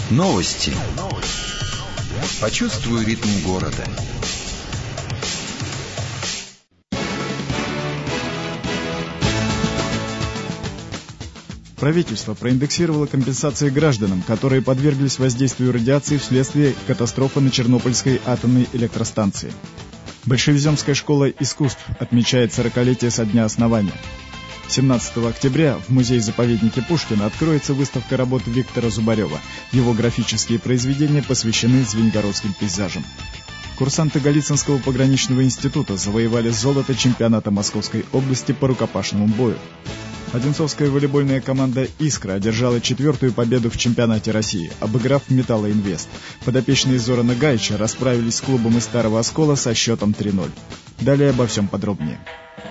Новости. Почувствуй ритм города. Правительство проиндексировало компенсации гражданам, которые подверглись воздействию радиации вследствие катастрофы на Чернобыльской атомной электростанции. Большевиземская школа искусств отмечает 40-летие со дня основания. 17 октября в музее-заповеднике Пушкина откроется выставка работ Виктора Зубарева. Его графические произведения посвящены звенигородским пейзажам. Курсанты Голицынского пограничного института завоевали золото чемпионата Московской области по рукопашному бою. Одинцовская волейбольная команда «Искра» одержала 4-ю победу в чемпионате России, обыграв «Металлоинвест». Подопечные Зорана Гаича расправились с клубом из Старого Оскола со счетом 3-0. Далее обо всем подробнее.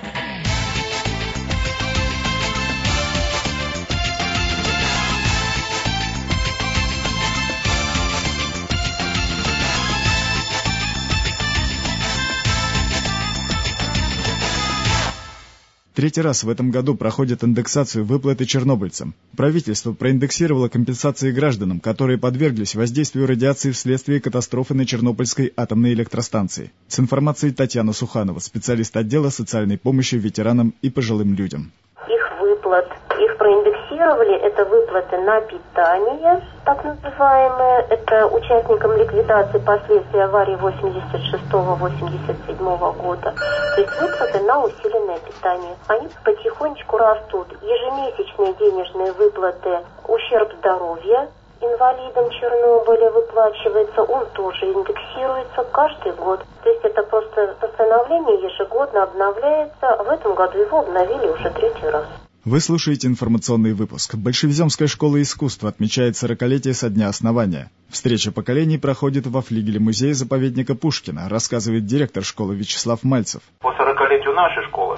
Третий раз в этом году проходит индексацию выплаты чернобыльцам. Правительство проиндексировало компенсации гражданам, которые подверглись воздействию радиации вследствие катастрофы на Чернобыльской атомной электростанции. С информацией Татьяна Суханова, специалист отдела социальной помощи ветеранам и пожилым людям. Их проиндексировали, это выплаты на питание, так называемые, это участникам ликвидации последствий аварии 86-87 года, то есть выплаты на усиленное питание. Они потихонечку растут. Ежемесячные денежные выплаты, ущерб здоровья инвалидам Чернобыля выплачивается, он тоже индексируется каждый год. То есть это просто постановление ежегодно обновляется, а в этом году его обновили уже 3-й раз. Вы слушаете информационный выпуск. Большевиземская школа искусств отмечает 40-летие со дня основания. Встреча поколений проходит во флигеле музея-заповедника Пушкина, рассказывает директор школы Вячеслав Мальцев. По 40-летию нашей школы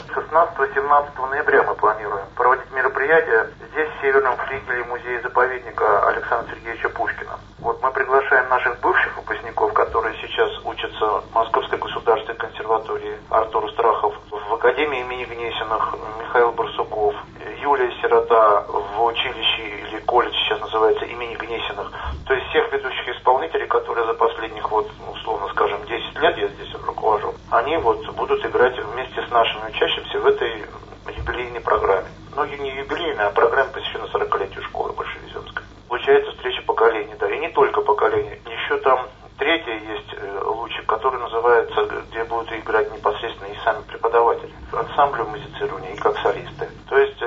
16-17 ноября мы планируем проводить мероприятие здесь, в северном флигеле музея-заповедника Александра Сергеевича Пушкина. Вот мы приглашаем наших бывших выпускников, которые сейчас учатся в Московской государственной консерватории, Артур Страхов, в Академии имени Гнесиных Михаил Барсуков, Юлия Сирота в училище или колледж сейчас называется имени Гнесиных. То есть всех ведущих исполнителей, которые за последних, условно скажем, 10 лет я здесь руковожу, они будут играть вместе с нашими учащимися в этой юбилейной программе. Но не юбилейная, а программа посвящена 40-летию школы большевиземской. Получается встреча поколений, да, и не только поколений. Еще там третья есть лучик, который называется, где будут играть непосредственно и сами преподаватели. Ансамбль музицирования и как солисты. То есть,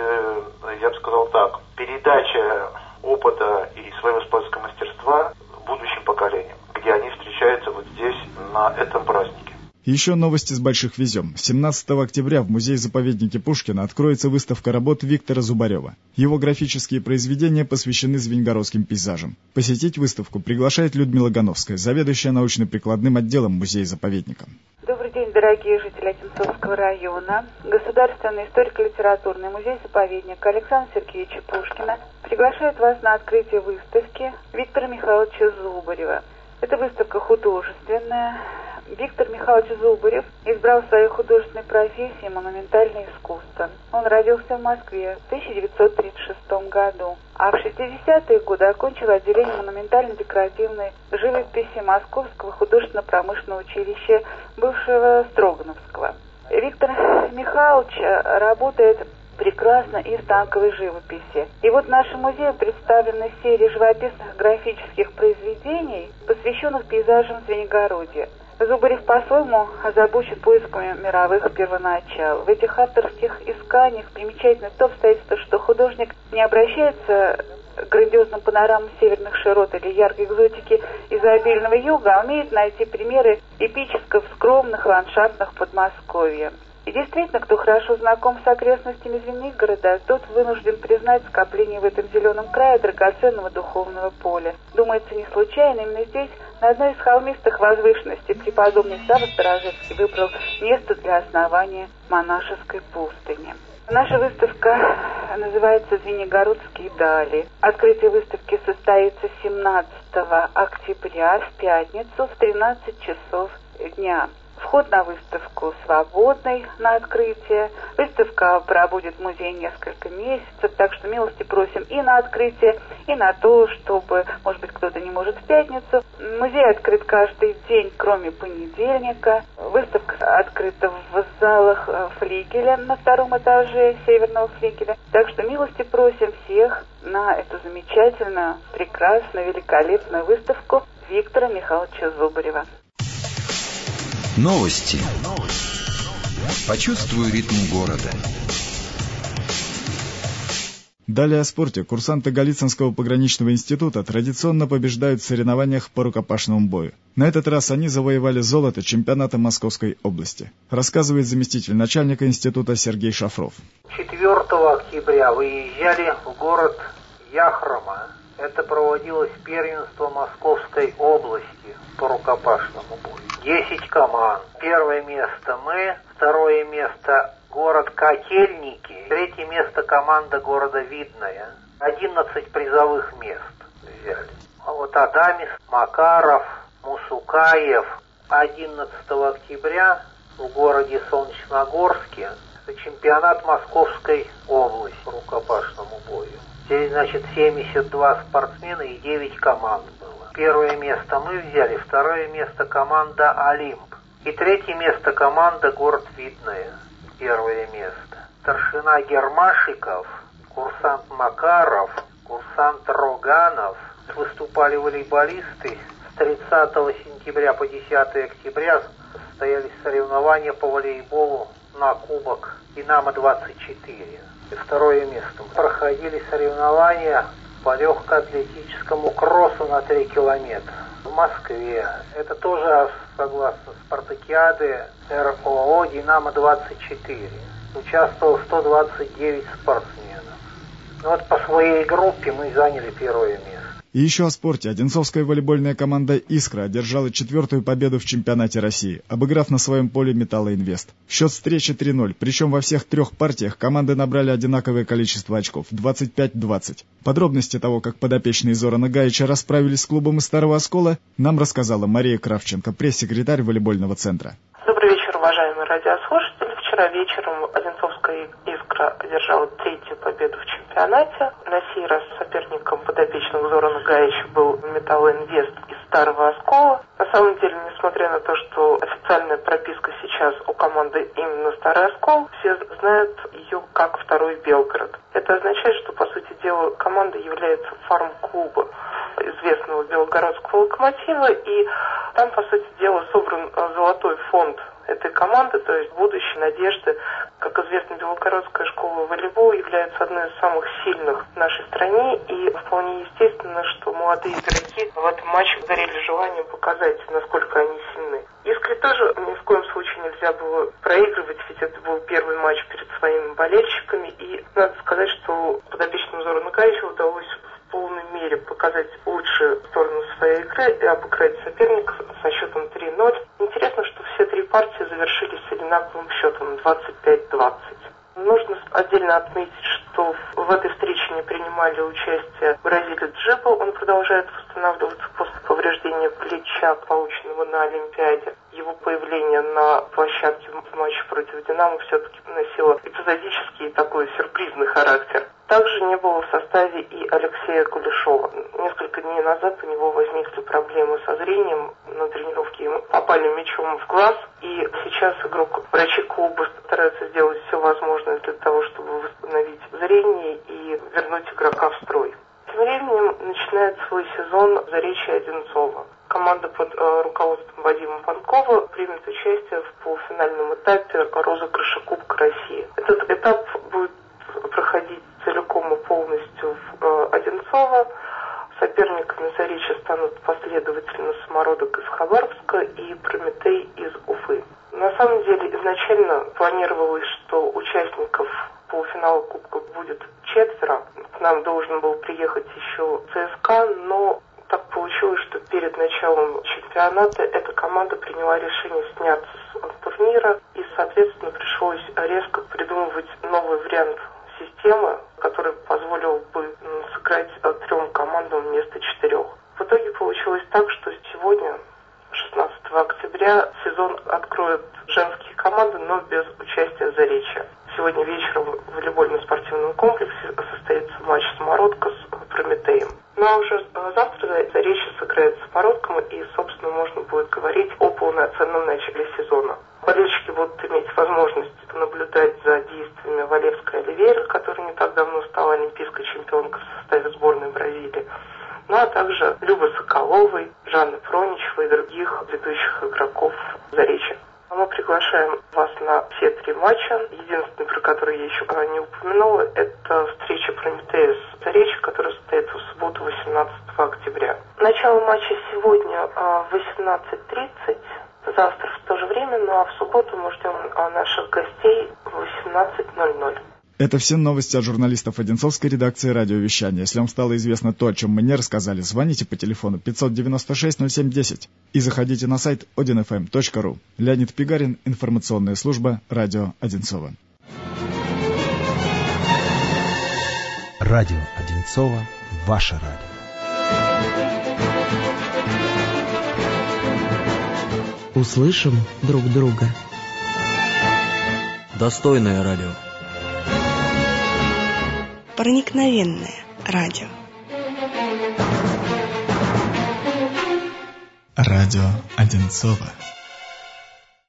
я бы сказал так, передача опыта и своего исполнительского мастерства будущим поколениям, где они встречаются вот здесь, на этом празднике. Еще новости с Больших Везем. 17 октября в музее-заповеднике Пушкина откроется выставка работ Виктора Зубарева. Его графические произведения посвящены звенигородским пейзажам. Посетить выставку приглашает Людмила Гановская, заведующая научно-прикладным отделом музея-заповедника. Добрый день, дорогие жители Одинцовского района. Государственный историко-литературный музей-заповедник Александра Сергеевича Пушкина приглашает вас на открытие выставки Виктора Михайловича Зубарева. Это выставка художественная. Виктор Михайлович Зубарев избрал своей художественной профессией монументальное искусство. Он родился в Москве в 1936 году, а в 60-е годы окончил отделение монументально-декоративной живописи Московского художественно-промышленного училища, бывшего Строгановского. Виктор Михайлович работает прекрасно и в станковой живописи. И вот в нашем музее представлены серии живописных графических произведений, посвященных пейзажам Звенигородья. Зубарев по-своему озабочен поисками мировых первоначал. В этих авторских исканиях примечательно то обстоятельство, что художник не обращается к грандиозным панорамам северных широт или яркой экзотики изобильного юга, а умеет найти примеры эпического в скромных ландшафтах Подмосковья. И действительно, кто хорошо знаком с окрестностями Звенигорода, тот вынужден признать скопление в этом зеленом крае драгоценного духовного поля. Думается, не случайно именно здесь, на одной из холмистых возвышенностей, преподобный Савва Сторожевский выбрал место для основания монашеской пустыни. Наша выставка называется «Звенигородские дали». Открытие выставки состоится 17 октября в пятницу в 13 часов дня. Вход на выставку свободный на открытие. Выставка пробудет в музее несколько месяцев, так что милости просим и на открытие, и на то, чтобы, может быть, кто-то команда не может в пятницу. Музей открыт каждый день, кроме понедельника. Выставка открыта в залах флигеля на втором этаже северного флигеля. Так что милости просим всех на эту замечательную, прекрасную, великолепную выставку Виктора Михайловича Зубарева. Новости. Почувствуй ритм города. Далее о спорте. Курсанты Голицынского пограничного института традиционно побеждают в соревнованиях по рукопашному бою. На этот раз они завоевали золото чемпионата Московской области. Рассказывает заместитель начальника института Сергей Шафров. 4 октября выезжали в город Яхрома. Это проводилось первенство Московской области по рукопашному бою. 10 команд. Первое место мы, второе место город Котельники, третье место команда города Видное. 11 призовых мест взяли. А вот Адамис, Макаров, Мусукаев. 11 октября в городе Солнечногорске это чемпионат Московской области по рукопашному бою. Здесь, значит, 72 спортсмена и 9 команд было. Первое место мы взяли, второе место команда «Олимп». И третье место команда «Город Видное». Первое место. Старшина Гермашиков, курсант Макаров, курсант Роганов. Выступали волейболисты. С 30 сентября по 10 октября состоялись соревнования по волейболу на кубок «Динамо-24». И второе место. Проходили соревнования по легкоатлетическому кроссу на 3 километра в Москве. Это тоже согласно спартакиады РОО «Динамо-24». Участвовало 129 спортсменов. Ну вот по своей группе мы заняли первое место. И еще о спорте. Одинцовская волейбольная команда «Искра» одержала 4-ю победу в чемпионате России, обыграв на своем поле «Металлоинвест». Счет встречи 3-0, причем во всех 3 партиях команды набрали одинаковое количество очков – 25-20. Подробности того, как подопечные Зорана Гаича расправились с клубом из Старого Оскола, нам рассказала Мария Кравченко, пресс-секретарь волейбольного центра. Добрый вечер, уважаемые радиослушатели. Вчера вечером Одинцовская «Искра» одержала 3-ю победу в чемпионате. На сей раз соперником подопечных Зорана Гаича был «Металлоинвест» из Старого Оскола. На самом деле, несмотря на то, что официальная прописка сейчас у команды именно Старый Оскол, все знают ее как второй Белгород. Это означает, что, по сути дела, команда является фарм-клубом известного белгородского «Локомотива», и там, по сути дела, собран золотой фонд этой команды, то есть будущей надежды. Как известно, Белгородская школа волейбола является одной из самых сильных в нашей стране, и вполне естественно, что молодые игроки в этом матче горели желанием показать, насколько они сильны. Искре тоже ни в коем случае нельзя было проигрывать, ведь это был первый матч перед своими болельщиками, и надо сказать, что подопечным Зорана Гаича удалось в полной мере показать лучшую сторону своей игры и обыграть соперника со счетом 3-0. Интересно, что все 3 партии завершились с одинаковым счетом 25-20. Нужно отдельно отметить, что в этой встрече не принимали участие бразилец Джиба. Он продолжает восстанавливаться после повреждения плеча, полученного на Олимпиаде. Его появление на площадке в матче против «Динамо» все-таки носило эпизодический такой сюрпризный характер. Также не было в составе и Алексея Кулешова. Несколько дней назад у него возникли проблемы со зрением. На тренировке ему попали мячом в глаз. И сейчас врачи клуба стараются сделать все возможное для того, чтобы восстановить зрение и вернуть игрока в строй. Тем временем начинает свой сезон «Заречье Одинцово». Команда под руководством Вадима Панкова примет участие в полуфинальном этапе розыгрыша Кубка России. Этот этап будет проходить целиком и полностью в Одинцово. Соперниками «Заречья» станут последовательно «Самородок» из Хабаровска и «Прометей» из Уфы. На самом деле изначально планировалось, что участников полуфинала Кубка будет 4. К нам должен был приехать еще ЦСКА, но так получилось, что перед началом чемпионата эта команда приняла решение сняться с турнира, и, соответственно, пришлось резко придумывать новый вариант системы, который позволил бы сыграть 3 командам вместо 4. В итоге получилось так, что сегодня, 16 октября, сезон откроют женские команды, но без участия «Заречья». Сегодня вечером в волейбольно-спортивном комплексе состоится матч «Самородка» с «Прометеем». Ну а уже завтра Заречье сыграет с Самородком, и, собственно, можно будет говорить о полноценном начале сезона. Болельщики будут иметь возможность наблюдать за действиями Валевской Оливейры, которая не так давно стала олимпийской чемпионкой в составе сборной Бразилии, ну а также Любы Соколовой, Жанны Проничевой и других ведущих игроков Заречья. Мы приглашаем вас на все 3 матча. Единственный, про который я еще не упомянула, это встреча Прометея с Заречьем, которая состоится в субботу 18 октября. Начало матча сегодня в 18:30, завтра в то же время, ну а в субботу мы ждем наших гостей в 18:00. Это все новости от журналистов Одинцовской редакции радиовещания. Если вам стало известно то, о чем мы не рассказали, звоните по телефону 596-07-10 и заходите на сайт odinfm.ru. Леонид Пигарин, информационная служба «Радио Одинцово». Радио Одинцово. Ваше радио. Услышим друг друга. Достойное радио. Проникновенное радио. Радио Одинцово.